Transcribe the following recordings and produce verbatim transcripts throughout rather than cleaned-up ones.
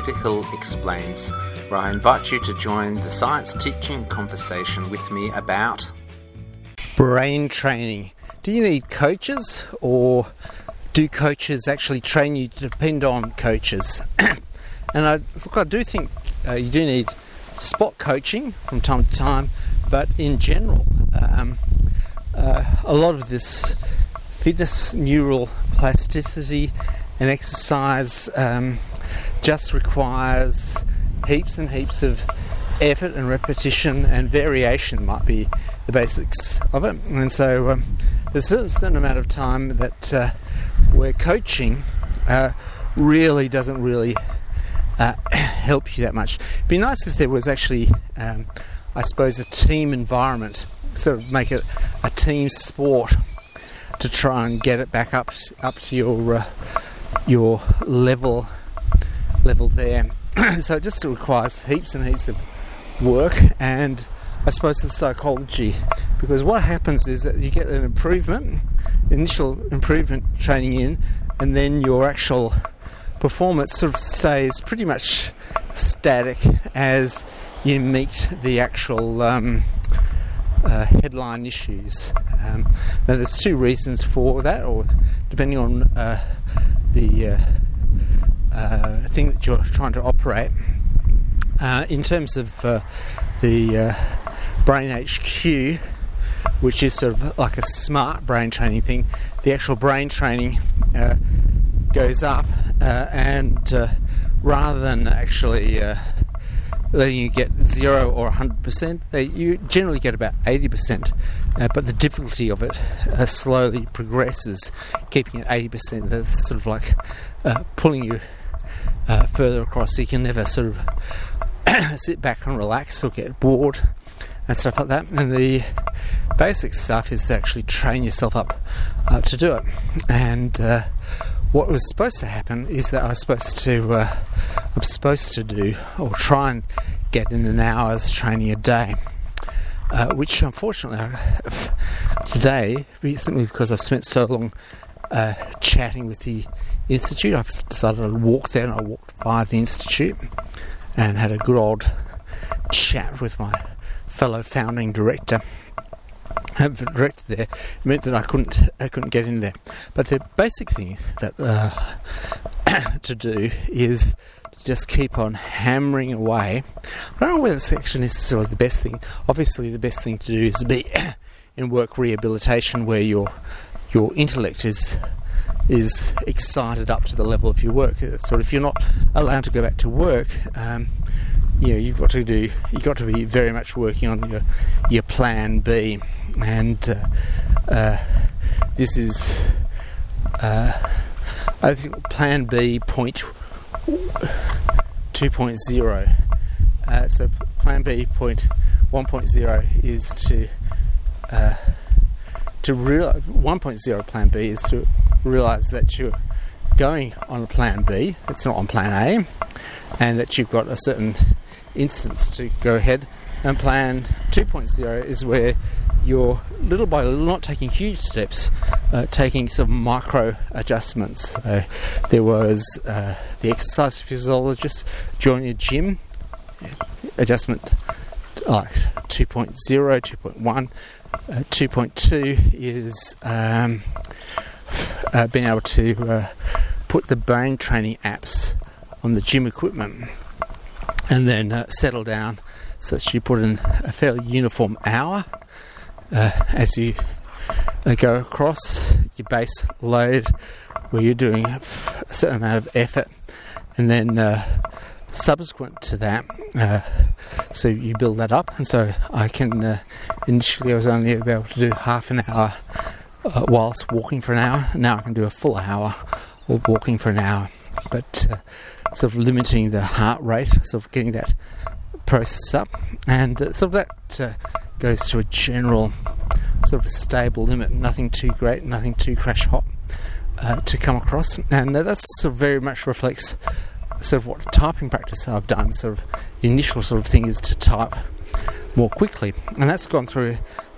Peter Hill Explains, where I invite you to join the science teaching conversation with me about brain training. Do you need coaches, or do coaches actually train you to depend on coaches? And I, look, I do think uh, you do need spot coaching from time to time, but in general, um, uh, a lot of this fitness, neural plasticity and exercise um, just requires heaps and heaps of effort and repetition, and variation might be the basics of it. And so um, there's a certain amount of time that uh, where coaching uh, really doesn't really uh, help you that much. It'd be nice if there was actually, um, I suppose, a team environment, sort of make it a team sport to try and get it back up up to your uh, your level level there. So it just requires heaps and heaps of work, and I suppose the psychology, because what happens is that you get an improvement, initial improvement training in, and then your actual performance sort of stays pretty much static as you meet the actual um, uh, headline issues. Um, now there's two reasons for that, or depending on uh, the uh, uh, thing that you're trying to operate. Uh, in terms of uh, the uh, Brain H Q, which is sort of like a smart brain training thing, the actual brain training uh, goes up, uh, and uh, rather than actually uh, letting you get zero or one hundred percent, they, you generally get about eighty percent, uh, but the difficulty of it uh, slowly progresses, keeping it eighty percent. That's sort of like uh, pulling you uh, further across, so you can never sort of sit back and relax or get bored and stuff like that. And the basic stuff is to actually train yourself up uh, to do it. And uh, what was supposed to happen is that I was supposed to uh, I'm supposed to do or try and get in an hour's training a day, uh, which unfortunately today, simply because I've spent so long uh, chatting with the Institute, I've decided to walk there, and I walked by the Institute and had a good old chat with my fellow founding director. Uh, director there. It meant that I couldn't I couldn't get in there. But the basic thing that uh, to do is to just keep on hammering away. I don't know whether it's actually necessarily the best thing. Obviously, the best thing to do is to be in work rehabilitation, where your your intellect is is excited up to the level of your work. So if you're not allowed to go back to work, um, you know, you've got to do. You've got to be very much working on your your plan B, and uh, uh, this is, uh, I think, plan B point two point zero. Uh, so plan B point one point zero is to uh, to real one point zero plan B is to realise that you're going on a plan B, it's not on plan A, and that you've got a certain instance to go ahead. And plan two point oh is where you're little by little, not taking huge steps, uh, taking some micro adjustments. Uh, there was uh, the exercise physiologist joining a gym, adjustment like two point oh, two point one. Uh, two point two is um, uh, being able to uh, put the brain training apps on the gym equipment, and then uh, settle down so that you put in a fairly uniform hour uh, as you uh, go across your base load, where you're doing a certain amount of effort, and then uh, subsequent to that, uh, so you build that up. And so I can uh, initially I was only able to do half an hour uh, whilst walking for an hour. Now I can do a full hour while walking for an hour, but uh, sort of limiting the heart rate, sort of getting that process up, and uh, sort of that uh, goes to a general sort of stable limit, nothing too great, nothing too crash hot uh, to come across. And uh, that sort of very much reflects sort of what typing practice I've done. Sort of the initial sort of thing is to type more quickly, and that's gone through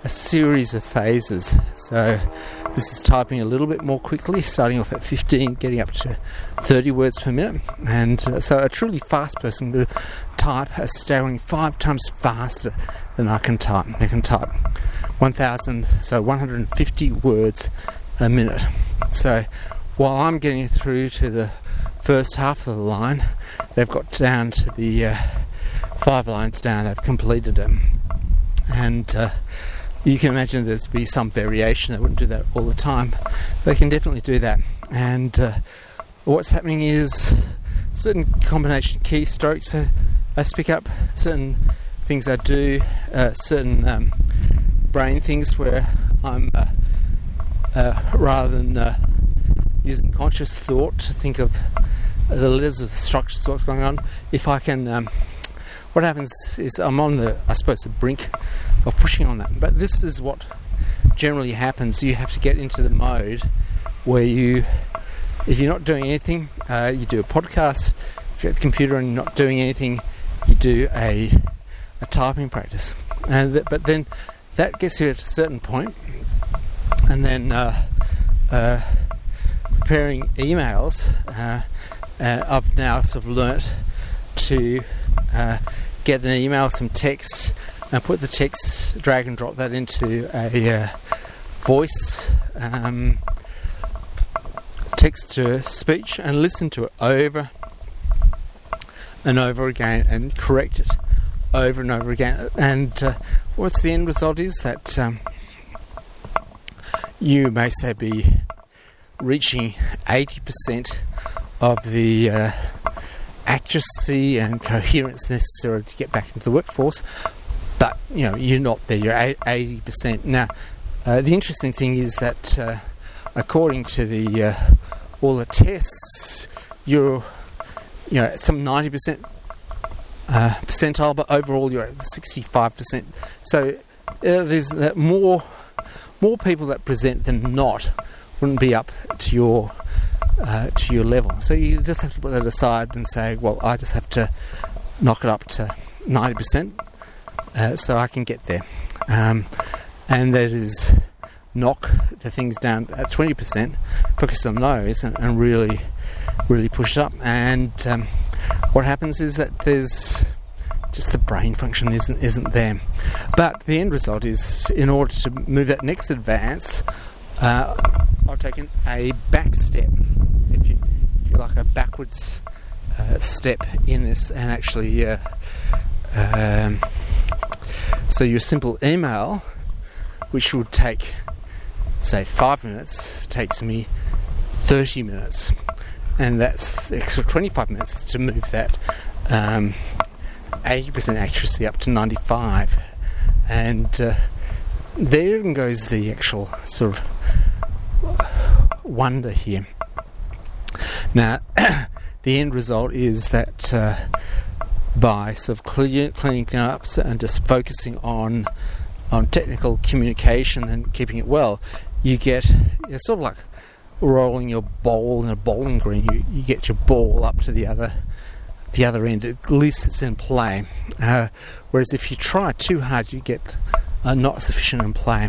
a series of phases. So this is typing a little bit more quickly, starting off at fifteen, getting up to thirty words per minute. And uh, so a truly fast person will type a staggering five times faster than I can type. They can type one thousand, so one hundred fifty words a minute. So while I'm getting through to the first half of the line, they've got down to the uh, five lines down, they've completed it. And uh, you can imagine there's be some variation. They wouldn't do that all the time. They can definitely do that. And uh, what's happening is certain combination keystrokes. So I pick up certain things I do, uh, certain um, brain things where I'm uh, uh, rather than uh, using conscious thought to think of the letters of the structures of what's going on. If I can, um, what happens is I'm on the, I suppose, the brink of pushing on that. But this is what generally happens. You have to get into the mode where you, if you're not doing anything, uh, you do a podcast. If you're at the computer and you're not doing anything, you do a, a typing practice. And th- but then that gets you at a certain point, and then uh, uh, preparing emails. Uh, uh, I've now sort of learnt to uh, get an email, some text, and put the text, drag and drop that into a uh, voice um, text to speech, and listen to it over and over again and correct it over and over again. And uh, what's the end result is that um, you may say be reaching eighty percent of the uh, accuracy and coherence necessary to get back into the workforce, but you know you're not there. You're eighty percent now. Uh, the interesting thing is that uh, according to the uh, all the tests, you're you know at some ninety percent uh, percentile, but overall you're at sixty-five percent. So uh, there's uh, more more people that present than not wouldn't be up to your uh, to your level. So you just have to put that aside and say, well, I just have to knock it up to ninety percent uh, so I can get there. Um, and that is knock the things down at twenty percent, focus on those and, and really, really push it up. And um, what happens is that there's just the brain function isn't isn't there. But the end result is, in order to move that next advance, uh, I've taken a back step, if you, if you like, a backwards uh, step in this, and actually, uh, um, so your simple email, which would take, say, five minutes, takes me thirty minutes, and that's the extra twenty-five minutes to move that um, eighty percent accuracy up to ninety-five, and uh, there goes the actual sort of wonder here. Now, the end result is that uh, by sort of clear, cleaning up and just focusing on on technical communication and keeping it well, you get it's sort of like rolling your ball in a bowling green. You, you get your ball up to the other the other end. At least it's in play. Uh, whereas if you try too hard, you get uh, not sufficient in play.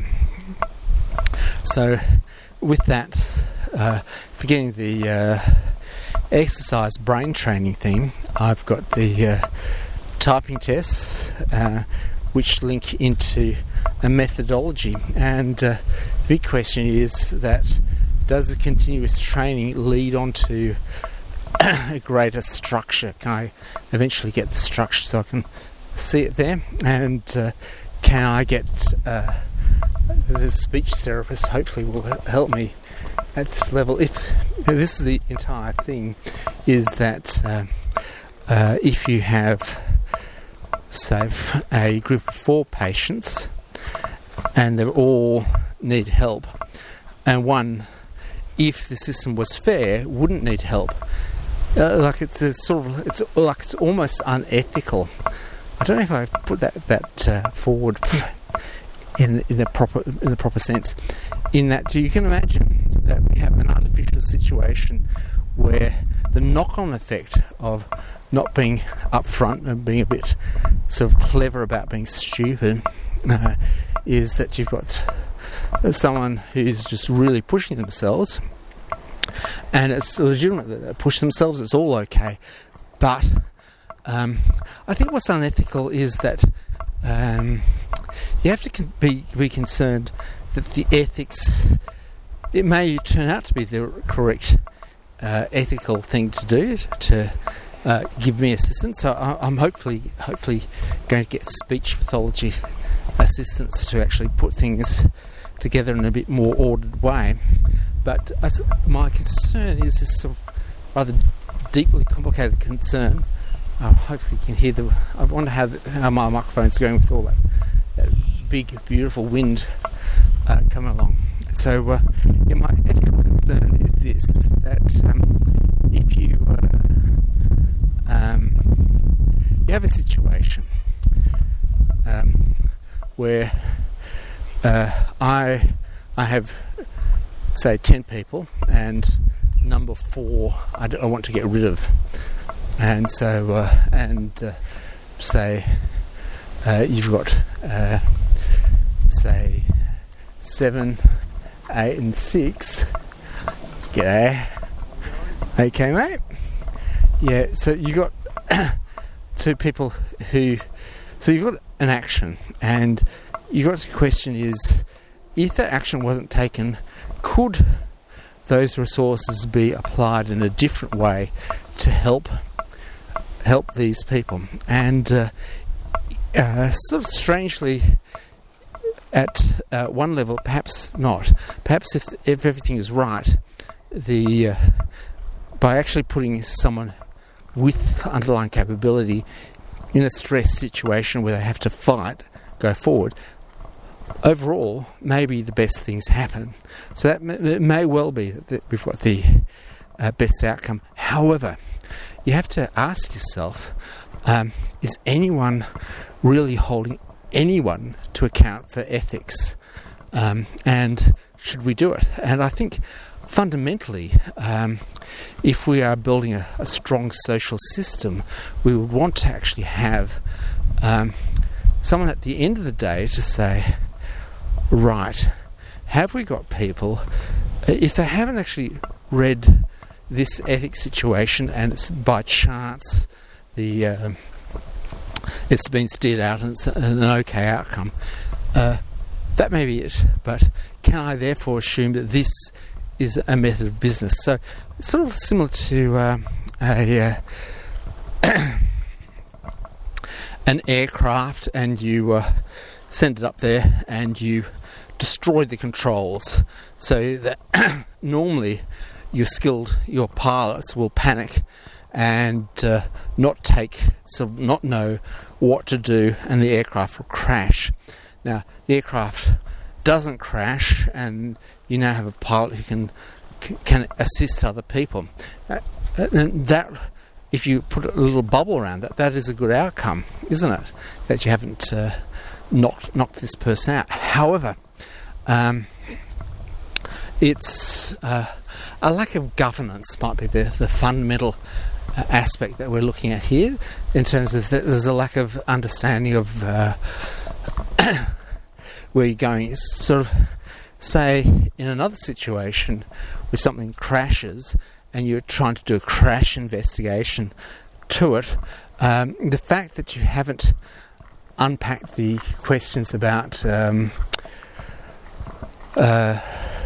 So with that, uh, forgetting the uh, exercise brain training thing, I've got the uh, typing tests, uh, which link into a methodology. And uh, the big question is that, does the continuous training lead on to a greater structure? Can I eventually get the structure so I can see it there? And uh, can I get uh, the speech therapist hopefully will help me at this level? If this is the entire thing, is that uh, uh, if you have, say, a group of four patients and they all need help, and one, if the system was fair, wouldn't need help, uh, like it's a sort of it's like it's almost unethical. I don't know if I put that that uh, forward in in the proper in the proper sense. In that, you can imagine that we have an artificial situation where the knock-on effect of not being upfront and being a bit sort of clever about being stupid uh, is that you've got someone who's just really pushing themselves, and it's legitimate that they push themselves, it's all okay. But um, I think what's unethical is that um, you have to con- be, be concerned that the ethics, it may turn out to be the correct uh, ethical thing to do, to uh, give me assistance. So I, I'm hopefully hopefully going to get speech pathology assistance to actually put things together in a bit more ordered way. But as my concern is this sort of rather deeply complicated concern. Uh, hopefully you can hear the... I wonder how, the, how my microphone's going with all that, that big, beautiful wind uh, coming along. So, uh, yeah, my ethical concern is this, that um, if you, uh, um, you have a situation um, where uh, I, I have, say, ten people, and number four I, d- I want to get rid of. And so, uh, and uh, say, uh, you've got, uh, say, seven, eight, and six. G'day. Okay, mate. Yeah. So you got two people who. So you've got an action, and you got the question is, if that action wasn't taken, could those resources be applied in a different way to help help these people? And uh, uh, sort of strangely, at uh, one level, perhaps not. Perhaps if if everything is right, the uh, by actually putting someone with underlying capability in a stress situation where they have to fight, go forward, overall, maybe the best things happen. So that may, it may well be that we've got the uh, best outcome. However, you have to ask yourself, um, is anyone really holding anyone to account for ethics? Um, and should we do it? And I think fundamentally, um, if we are building a, a strong social system, we would want to actually have um, someone at the end of the day to say, right, have we got people, if they haven't actually read this ethics situation and it's by chance the uh, it's been steered out and it's an okay outcome, uh, that may be it. But can I therefore assume that this is a method of business? So it's sort of similar to uh, a uh, an aircraft, and you uh, send it up there and you destroy the controls, so that normally your skilled, your pilots will panic and uh, not take, sort of not know what to do, and the aircraft will crash. Now, the aircraft doesn't crash, and you now have a pilot who can can assist other people. Uh, and that, if you put a little bubble around that, that is a good outcome, isn't it? That you haven't uh, knocked knocked this person out. However, um, it's uh, a lack of governance might be the, the fundamental uh, aspect that we're looking at here, in terms of that there's a lack of understanding of uh, where you're going. It's sort of, say, in another situation where something crashes and you're trying to do a crash investigation to it, um, the fact that you haven't unpacked the questions about um, uh,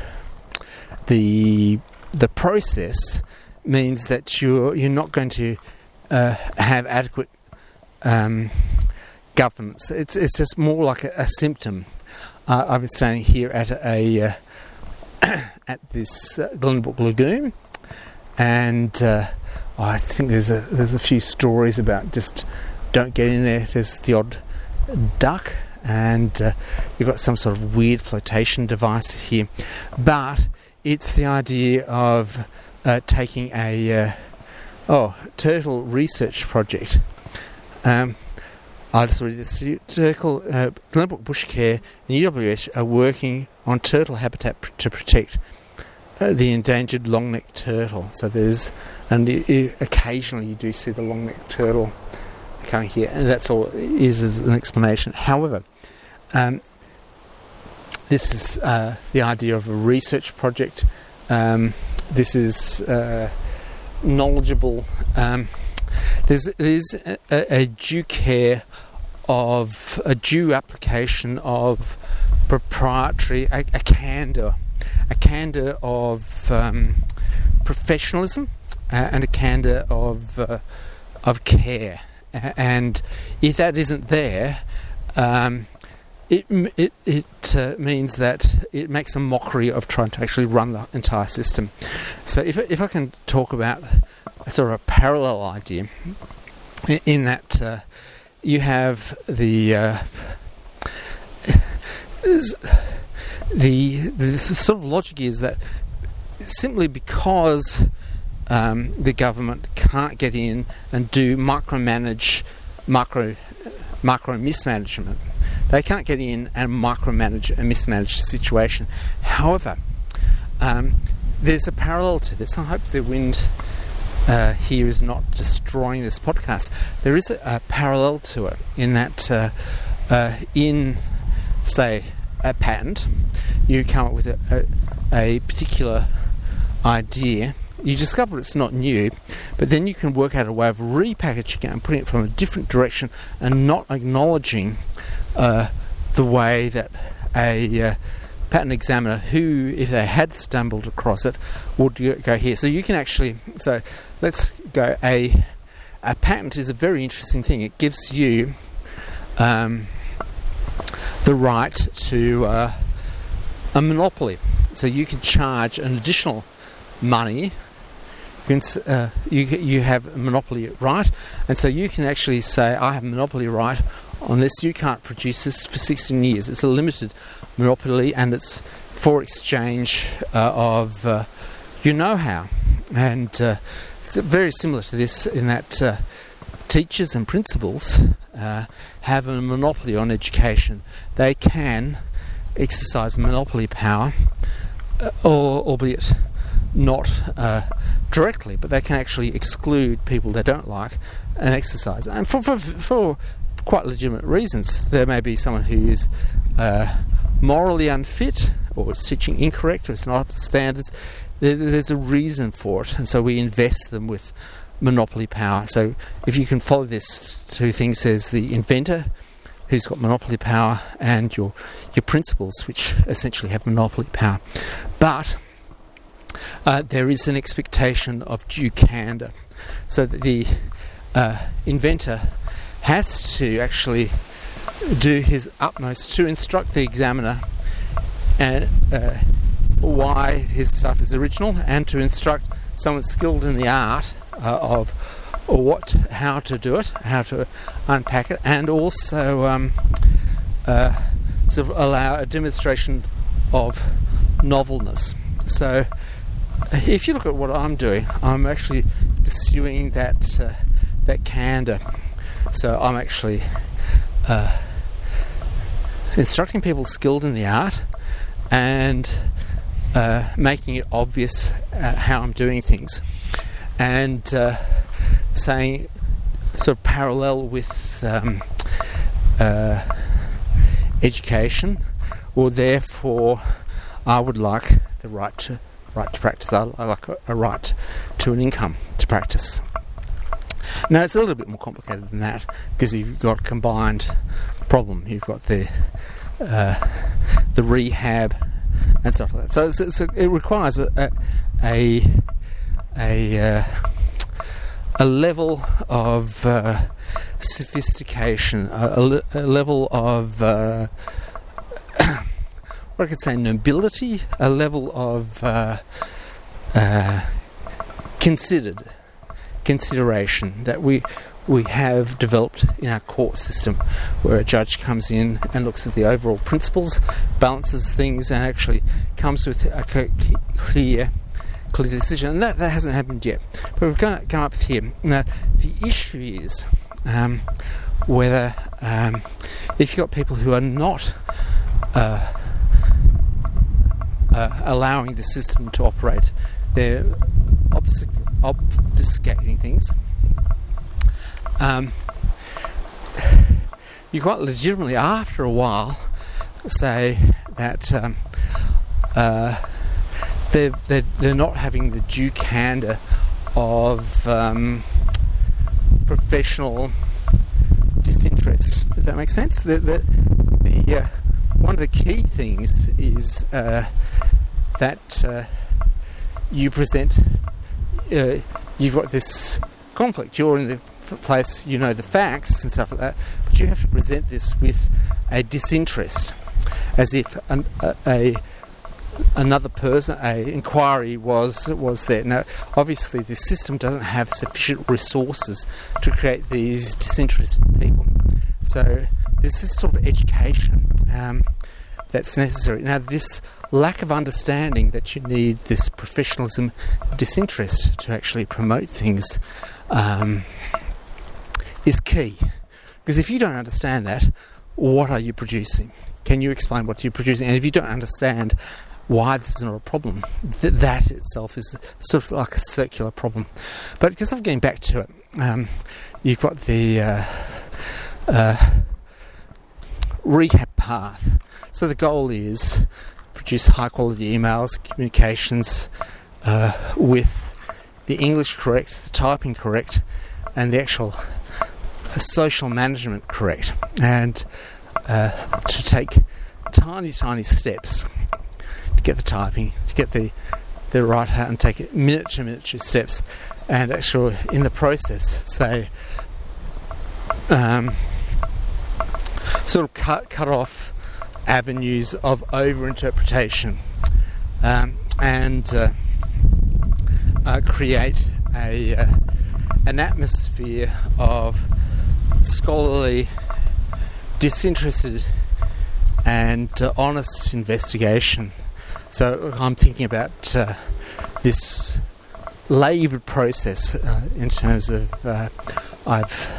the the process means that you're you're not going to uh, have adequate um, governance. It's it's just more like a, a symptom. Uh, I've been standing here at a uh, at this uh, Glenbrook Lagoon, and uh, I think there's a there's a few stories about just don't get in there. There's the odd duck, and uh, you've got some sort of weird flotation device here, but it's the idea of uh, taking a uh, oh turtle research project. Um, I just read this. Turtle, uh, Glenbrook Bush Care and U W S are working on turtle habitat pr- to protect uh, the endangered long-necked turtle. So there's, and it, it, occasionally you do see the long-necked turtle coming here, and that's all it is as an explanation. However, um, this is uh, the idea of a research project. Um, this is uh, knowledgeable. Um, there's there's a, a due care of a due application of proprietary, a, a candour, a candour of um, professionalism uh, and a candour of uh, of care. And if that isn't there, um, it it it uh, means that it makes a mockery of trying to actually run the entire system. So if if I can talk about a sort of a parallel idea, in, in that uh, you have the uh, the the sort of logic is that simply because Um, the government can't get in and do micromanage, micro, micro mismanagement. They can't get in and micromanage a mismanaged situation. However, um, there's a parallel to this. I hope the wind uh, here is not destroying this podcast. There is a, a parallel to it in that uh, uh, in, say, a patent, you come up with a, a, a particular idea. You discover it's not new, but then you can work out a way of repackaging it and putting it from a different direction and not acknowledging uh, the way that a uh, patent examiner, who, if they had stumbled across it, would go here. So you can actually, so let's go, a, a patent is a very interesting thing. It gives you um, the right to uh, a monopoly. So you can charge an additional money. You, can, uh, you you have a monopoly right, and so you can actually say, I have a monopoly right on this. You can't produce this for sixteen years. It's a limited monopoly, and it's for exchange uh, of uh, your know-how. And uh, it's very similar to this in that uh, teachers and principals uh, have a monopoly on education. They can exercise monopoly power, uh, or albeit not uh, directly, but they can actually exclude people they don't like and exercise. And for, for, for quite legitimate reasons. There may be someone who is uh, morally unfit, or is teaching incorrect, or is not up to standards. There, there's a reason for it, and so we invest them with monopoly power. So if you can follow this two things, there's the inventor, who's got monopoly power, and your your principals, which essentially have monopoly power. But Uh, there is an expectation of due candour, so that the uh, inventor has to actually do his utmost to instruct the examiner and uh, why his stuff is original, and to instruct someone skilled in the art uh, of what, how to do it, how to unpack it, and also um, uh, sort of allow a demonstration of novelness. So if you look at what I'm doing, I'm actually pursuing that uh, that candour. So I'm actually uh, instructing people skilled in the art and uh, making it obvious uh, how I'm doing things, and uh, saying sort of parallel with um, uh, education, or therefore I would like the right to right to practice. I, I like a, a right to an income to practice. Now it's a little bit more complicated than that, because you've got a combined problem. You've got the uh, the rehab and stuff like that. So, it's, it's a, it requires a a a, a, uh, a level of uh, sophistication, a, a level of uh, I could say nobility, a level of uh, uh, considered consideration that we we have developed in our court system, where a judge comes in and looks at the overall principles, balances things, and actually comes with a clear clear decision. And that, that hasn't happened yet. But we've got to come up here. Now, the issue is um, whether um, if you've got people who are not uh, Uh, allowing the system to operate, they're obfusc- obfuscating things. Um, you quite legitimately, after a while, say that um, uh, they're, they're, they're not having the due candour of um, professional disinterest. Does that make sense? The, the, the, uh, one of the key things is uh, that uh, you present, uh, you've got this conflict. You're in the place, you know the facts and stuff like that, but you have to present this with a disinterest, as if an, a, a another person, a inquiry was was there. Now, obviously, the system doesn't have sufficient resources to create these disinterested people. So, this is sort of education um, that's necessary. Now, this lack of understanding that you need this professionalism, disinterest to actually promote things um, is key. Because if you don't understand that, what are you producing? Can you explain what you're producing? And if you don't understand why this is not a problem, th- that itself is sort of like a circular problem. But because I'm getting back to it, um, you've got the uh, uh, rehab path. So the goal is produce high quality emails, communications uh, with the English correct, the typing correct, and the actual uh, social management correct, and uh, to take tiny, tiny steps to get the typing, to get the the right out, and take it miniature, miniature steps, and actually in the process, say, um, sort of cut cut off avenues of over-interpretation, um, and uh, uh, create a uh, an atmosphere of scholarly, disinterested and uh, honest investigation. So I'm thinking about uh, this laboured process uh, in terms of uh, I've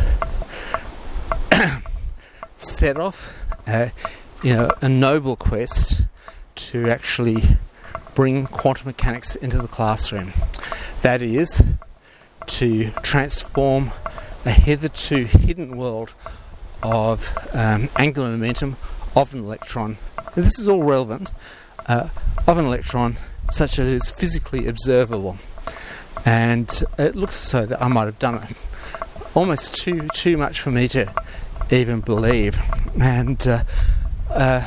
set off uh, you know, a noble quest to actually bring quantum mechanics into the classroom. That is, to transform a hitherto hidden world of um, angular momentum of an electron. And this is all relevant, uh, of an electron such that it is physically observable. And it looks so that I might have done it almost too too much for me to even believe. And uh, Uh,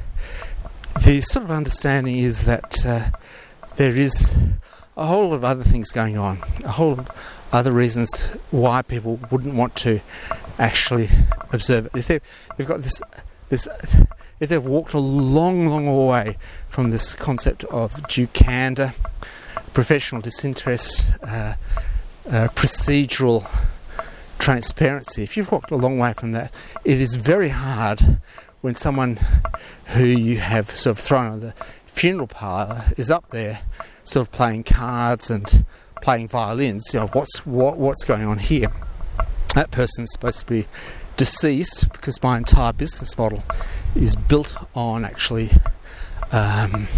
the sort of understanding is that uh, there is a whole lot of other things going on, a whole lot of other reasons why people wouldn't want to actually observe it. If they've, they've got this, this, if they've walked a long, long way from this concept of due candour, professional disinterest, uh, uh, procedural transparency, if you've walked a long way from that, it is very hard when someone who you have sort of thrown on the funeral parlour is up there sort of playing cards and playing violins. You know, what's what what's going on here? That person's supposed to be deceased, because my entire business model is built on actually um,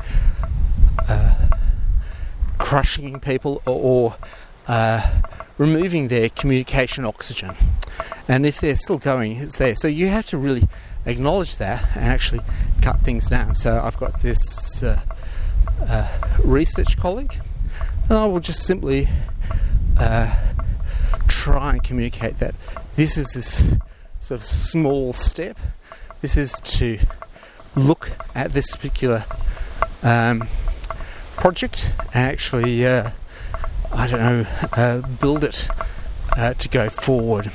uh, crushing people or, or uh, removing their communication oxygen. And if they're still going, it's there. So you have to really acknowledge that and actually cut things down. So I've got this uh, uh, research colleague, and I will just simply uh, try and communicate that this is this sort of small step. This is to look at this particular um, project and actually, uh, I don't know, uh, build it uh, to go forward.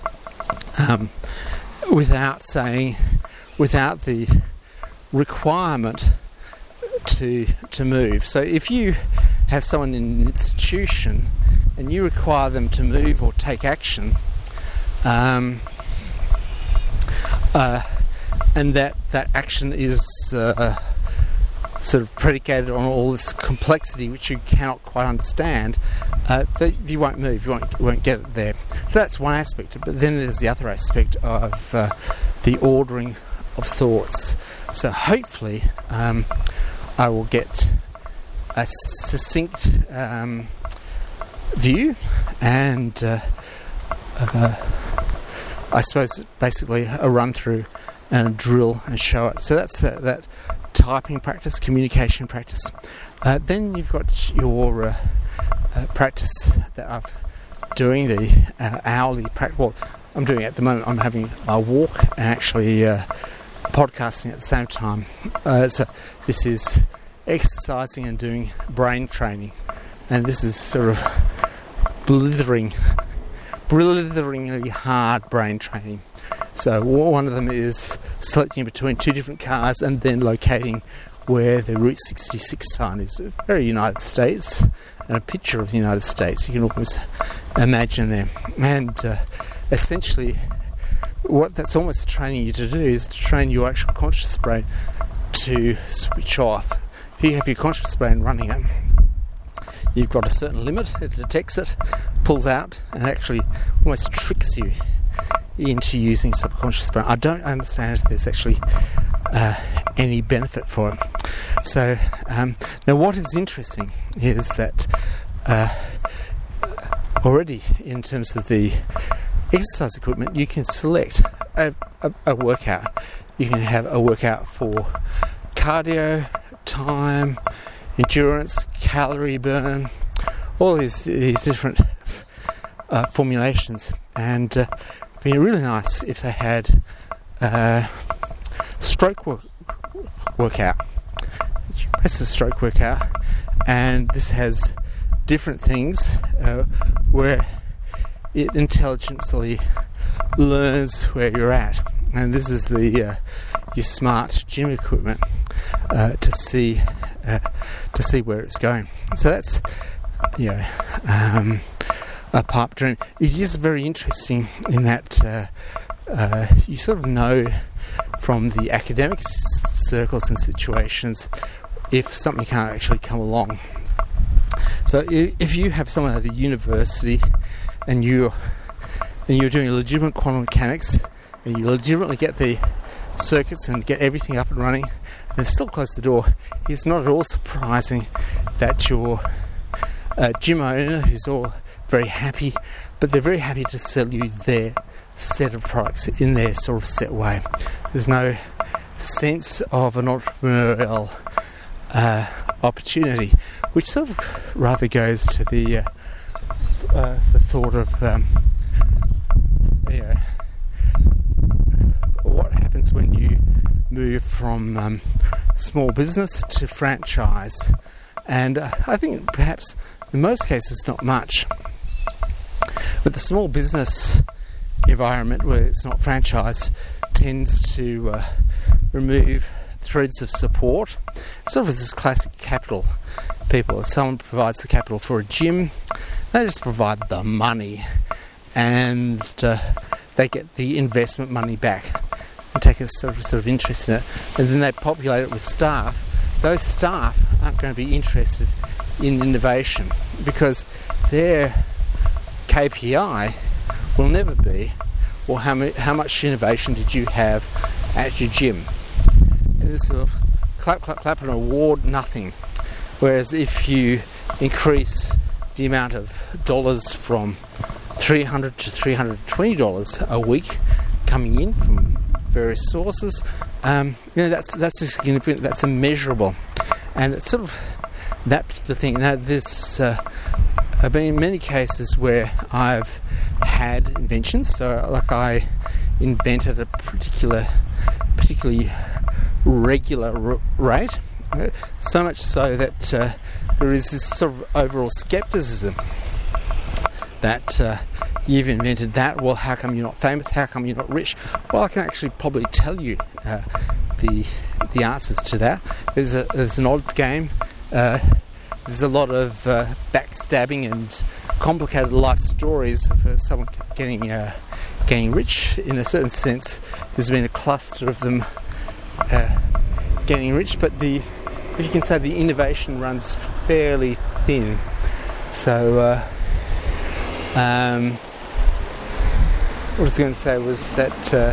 Um, without saying, without the requirement to to move. So if you have someone in an institution and you require them to move or take action, um, uh, and that that action is uh, sort of predicated on all this complexity which you cannot quite understand, uh, that you won't move, you won't, you won't get it there. So that's one aspect, but then there's the other aspect of uh, the ordering of thoughts. So hopefully um, I will get a succinct um, view and uh, uh, I suppose basically a run through and a drill and show it. So that's that, that typing practice, communication practice. Uh, then you've got your uh, uh, practice that I'm doing, the uh, hourly practice. Well, I'm doing it at the moment. I'm having a walk and actually uh, podcasting at the same time. Uh, so this is exercising and doing brain training, and this is sort of blithering, blitheringly hard brain training. So one of them is selecting between two different cars and then locating where the Route sixty-six sign is. Very United States, and a picture of the United States. You can almost imagine them. And uh, essentially, what that's almost training you to do is to train your actual conscious brain to switch off. If you have your conscious brain running it, you've got a certain limit. It detects it, pulls out, and actually almost tricks you into using subconscious brain. I don't understand if there's actually uh, any benefit for it. So um, now what is interesting is that uh, already in terms of the exercise equipment, you can select a, a, a workout. You can have a workout for cardio, time, endurance, calorie burn, all these, these different uh, formulations. And uh, it'd be really nice if they had uh, stroke work, workout. You press the stroke workout, and this has different things uh, where it intelligently learns where you're at. And this is the uh, your smart gym equipment uh, to see uh, to see where it's going. So that's you know, um, a pipe dream. It is very interesting in that uh, uh, you sort of know from the academic s- circles and situations if something can't actually come along. So if you have someone at a university and you're and you're doing legitimate quantum mechanics and you legitimately get the circuits and get everything up and running and still close the door, it's not at all surprising that your uh, gym owner, who's all very happy, but they're very happy to sell you their set of products in their sort of set way. There's no sense of an entrepreneurial uh, opportunity, which sort of rather goes to the uh, uh, the thought of um, you know, what happens when you move from um, small business to franchise. And uh, I think perhaps in most cases not much, but the small business environment where it's not franchise tends to uh, remove threads of support. It's sort of this classic capital people. If someone provides the capital for a gym, they just provide the money, and uh, they get the investment money back and take a sort of, sort of interest in it, and then they populate it with staff. Those staff aren't going to be interested in innovation because their K P I will never be, well, how, ma- how much innovation did you have at your gym? And this sort of clap, clap, clap and award nothing. Whereas if you increase the amount of dollars from three hundred dollars to three hundred twenty dollars a week coming in from various sources, um, you know, that's that's significant, that's immeasurable. And it's sort of that particular thing. Now, there's uh, I've been in many cases where I've had inventions. So, like, I invented a particular, particularly regular r- rate, uh, so much so that uh, there is this sort of overall skepticism that uh, you've invented that. Well, how come you're not famous? How come you're not rich? Well, I can actually probably tell you uh, the the answers to that. There's a there's an odds game. Uh, there's a lot of uh, backstabbing and complicated life stories for someone getting uh, getting rich. In a certain sense, there's been a cluster of them uh, getting rich, but the if you can say the innovation runs fairly thin. So uh, um, what I was going to say was that uh,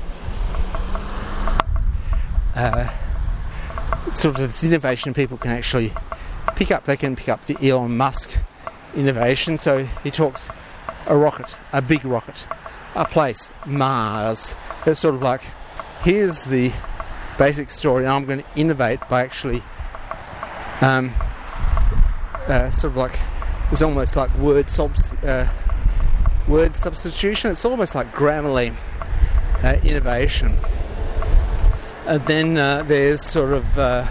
uh, sort of this innovation people can actually pick up. They can pick up the Elon Musk innovation. So he talks a rocket, a big rocket, a place, Mars. It's sort of like here's the basic story, and I'm going to innovate by actually um, uh, sort of like, it's almost like word subs, uh, word substitution. It's almost like Grammarly uh, innovation. And then uh, there's sort of uh,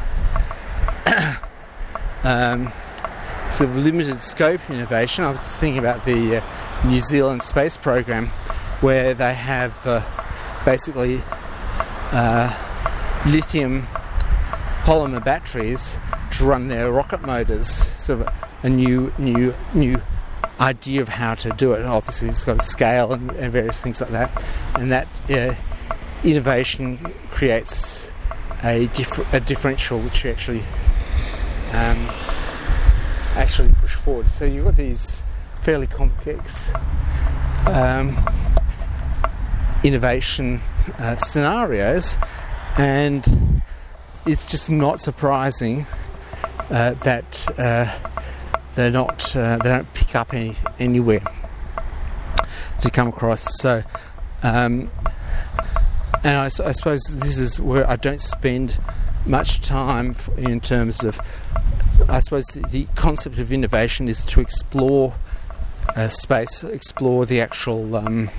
um, sort of limited scope innovation. I was thinking about the uh, New Zealand space program, where they have uh, basically uh, lithium polymer batteries to run their rocket motors. Sort of a new, new, new idea of how to do it. And obviously, it's got a scale and, and various things like that, and that uh, innovation creates a, differ- a differential which you actually um, actually push forward. So you've got these fairly complex um, innovation uh, scenarios, and it's just not surprising uh, that uh, they're not uh, they don't pick up any anywhere to come across. So um, and I, I suppose this is where I don't spend much time in terms of, I suppose the, the concept of innovation is to explore uh, space, explore the actual um,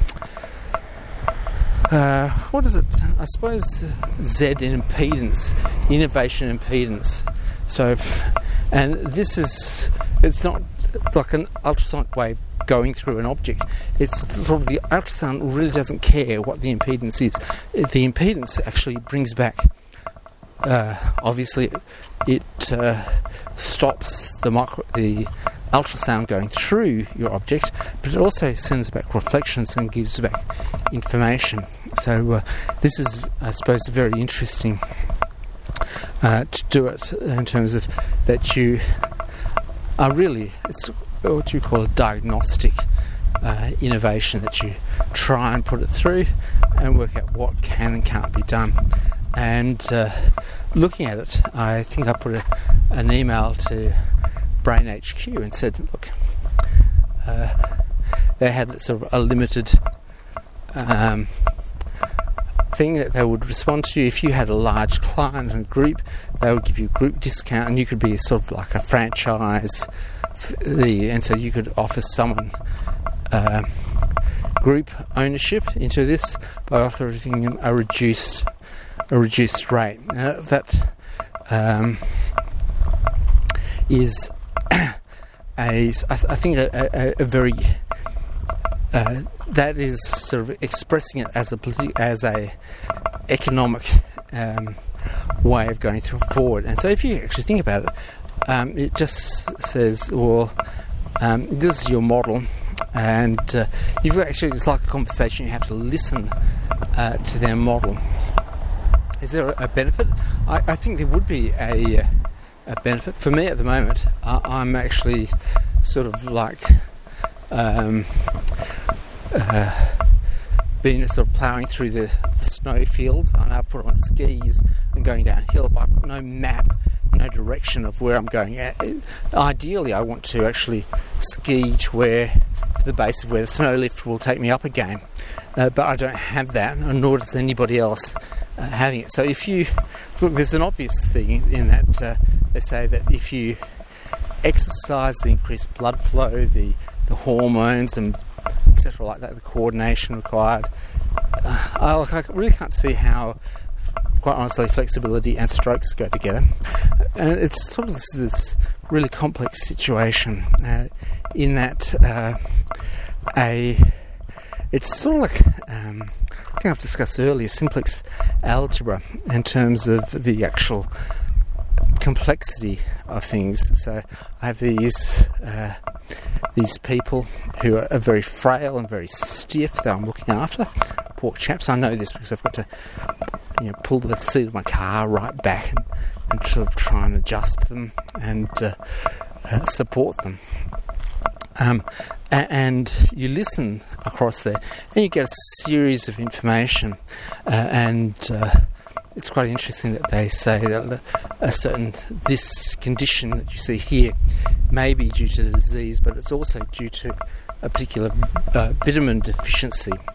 uh, what is it? I suppose Z in impedance, innovation impedance. So, and this is, it's not like an ultrasonic wave going through an object. It's sort of, the ultrasound really doesn't care what the impedance is. The impedance actually brings back, uh, obviously, it uh, stops the micro, the ultrasound going through your object, but it also sends back reflections and gives back information. So uh, this is, I suppose, very interesting uh, to do it in terms of that you are really, it's what you call a diagnostic uh, innovation, that you try and put it through and work out what can and can't be done. And uh, looking at it, I think I put a, an email to Brain H Q and said, look, uh, they had sort of a limited um, thing that they would respond to you. If you had a large client and group, they would give you a group discount, and you could be sort of like a franchise, and so you could offer someone uh, group ownership into this by offering them a reduced a reduced rate. Now, that um, is a, I, th- I think a, a, a very uh, that is sort of expressing it as a politi- as a economic um, way of going through forward. And so, if you actually think about it, um, it just says, well, um, this is your model, and uh, you've got actually, it's like a conversation. You have to listen uh, to their model. Is there a benefit? I, I think there would be a, a benefit. For me at the moment, I, I'm actually sort of like um, uh, being sort of ploughing through the, the snow fields. I know I've put on skis and going downhill, but I've got no map, no direction of where I'm going. Ideally, I want to actually ski to where, to the base of where the snow lift will take me up again. Uh, but I don't have that, nor does anybody else uh, having it. So if you look, there's an obvious thing in that uh, they say that if you exercise, the increased blood flow, the, the hormones and et cetera like that, the coordination required, uh, I, I really can't see how, quite honestly, flexibility and strokes go together. And it's sort of this, this really complex situation uh, in that uh, a it's sort of like um, I think I've discussed earlier, simplex algebra in terms of the actual complexity of things. So I have these uh, these people who are very frail and very stiff that I'm looking after. Poor chaps. I know this because I've got to, you know, pull the seat of my car right back and, and sort of try and adjust them and uh, uh, support them. Um, and you listen across there and you get a series of information, uh, and uh, it's quite interesting that they say that a certain, this condition that you see here may be due to the disease, but it's also due to a particular uh, vitamin deficiency,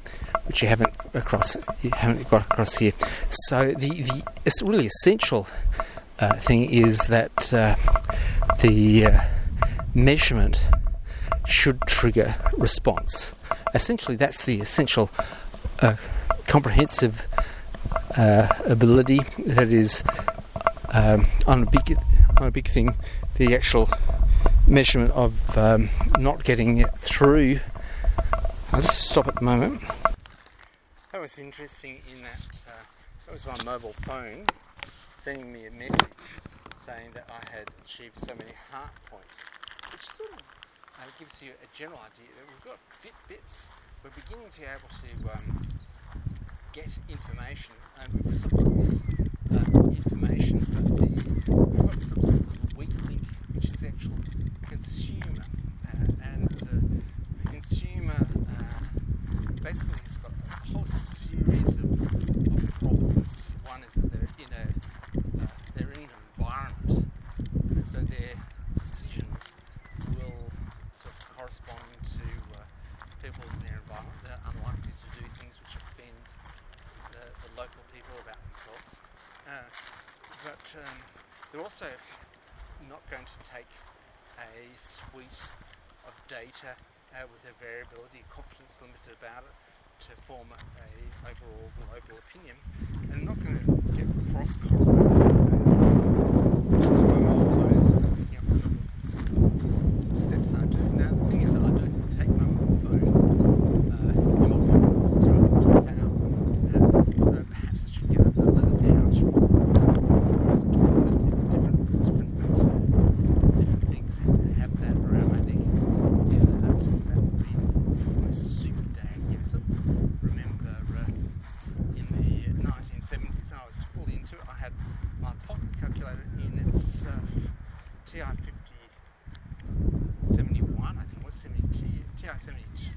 which you haven't across you haven't got across here. So the, the it's really essential uh, thing is that uh, the uh, measurement should trigger response. Essentially, that's the essential uh, comprehensive uh, ability that is um, on a big on a big thing. The actual measurement of um, not getting it through. I'll just stop at the moment. That was interesting in that uh, that was my mobile phone sending me a message saying that I had achieved so many heart points, which sort of uh, gives you a general idea that we've got Fitbits. We're beginning to be able to um, get information, and we've sort of uh, information, but the, we've got sort of a little weak link, which is the actual consumer, uh, and uh, the consumer uh, basically has got a whole series of, of problems. One is that they're in a uh, they're in an environment, and so their decisions will sort of correspond to uh, people in their environment. They're unlikely to do things which offend the, the local people about themselves. Uh, but um, they're also not going to take a suite of data uh, with a variability, confidence limited about it, to form a, a overall global opinion, and they're not going to get cross-correlated. Steps I do. Now the thing is that I don't take my mobile phone. Uh, my mobile phone is sort of drop out. Uh, so perhaps I should get a little pouch. Just talk about different, different, different, different things. Have that around my neck. Yeah, that's that would be my super dag. Yeah, so remember uh, in the nineteen seventies, when I was fully into it, I had my pocket calculator in its uh, T I fifty seventy-one, I think it was seventy-two, T I seventy-two,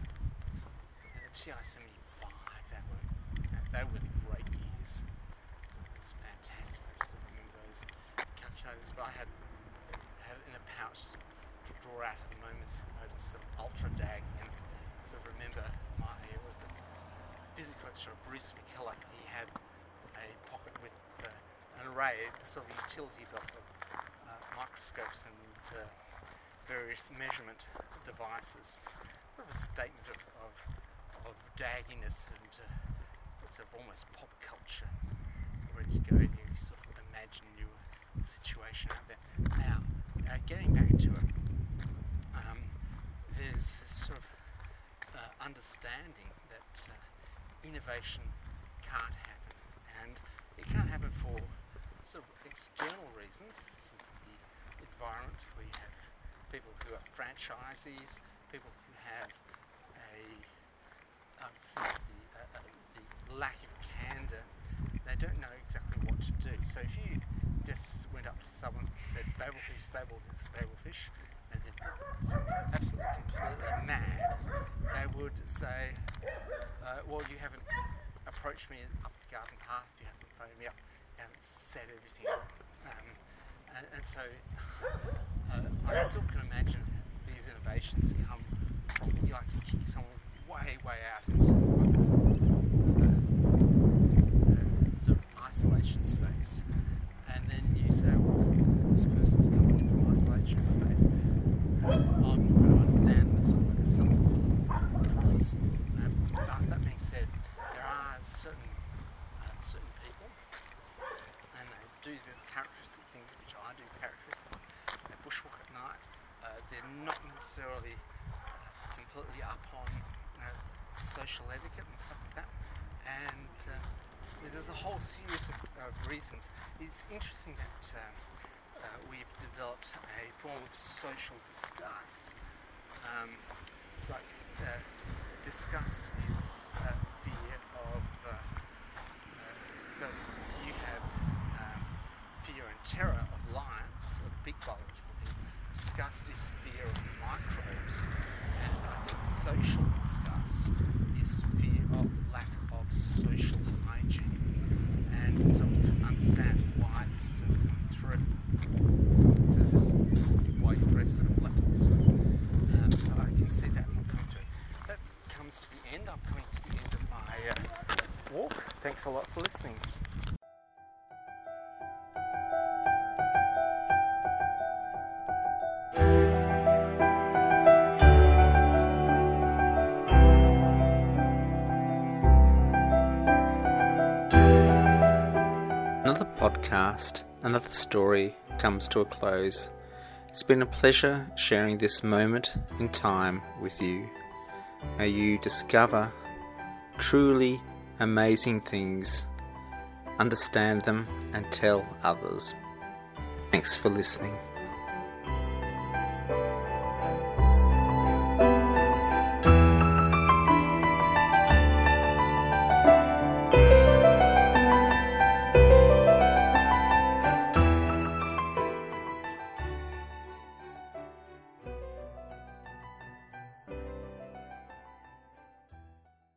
and the T I seventy-five. That were they were the great years. It was fantastic. I just remember those calculators, but I had had it in a pouch to draw out at the moments. Notice some ultra dag, and sort of remember my it was a physics lecturer, Bruce McKellar. He had a pocket with uh, an array, sort of utility belt of uh, microscopes and uh, various measurement devices. Sort of a statement of, of, of dagginess and uh, sort of almost pop culture. Ready to go, and you sort of imagine your situation out there. Now, uh, getting back to it, um, there's this sort of uh, understanding that uh, innovation can't happen, and it can't happen for sort of external reasons. This is the environment where you have people who are franchisees, people who have a, um, the, uh, uh, the lack of candour. They don't know exactly what to do. So if you just went up to someone and said, Babelfish, Babelfish, Babelfish, and then something absolutely completely mad, they would say, uh, well, you haven't approached me up the garden path, you haven't phoned me up, you haven't set everything up. Um, and, and so uh, I still can imagine these innovations come from, like, you kick someone way, way out into uh, uh, sort of isolation space, and then you say, well, this person's coming in from isolation space. I'm not going to understand this, I'm like something for the office. Um, but that being said, there are certain uh, certain people, and they do the characteristic things which I do characteristic. They bushwalk at night. Uh, they're not necessarily uh, completely up on uh, social etiquette and stuff like that. And uh, there's a whole series of uh, reasons. It's interesting that uh, uh, we've developed a form of social disgust. Um, like uh, disgust is uh, fear of. Uh, uh, so you have um, fear and terror of lions, of big biological things. Disgust is fear of microbes, and I think social disgust is fear of lack of social hygiene. And so to understand why this isn't coming through, so this is why you press sort of buttons. Um, so I can see that not coming through. That comes to the end. I'm coming to the end of Thanks a lot for listening. Another podcast, another story comes to a close. It's been a pleasure sharing this moment in time with you. May you discover truly amazing things, understand them, and tell others. Thanks for listening.